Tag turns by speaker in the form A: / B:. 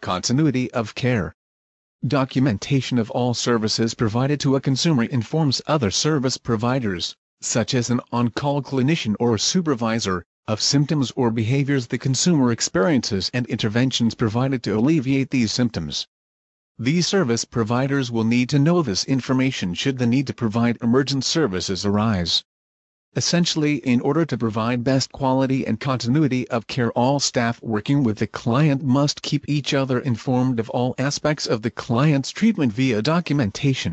A: Continuity of care. Documentation of all services provided to a consumer informs other service providers, such as an on-call clinician or supervisor, of symptoms or behaviors the consumer experiences and interventions provided to alleviate these symptoms. These service providers will need to know this information should the need to provide emergent services arise. Essentially, in order to provide best quality and continuity of care, all staff working with the client must keep each other informed of all aspects of the client's treatment via documentation.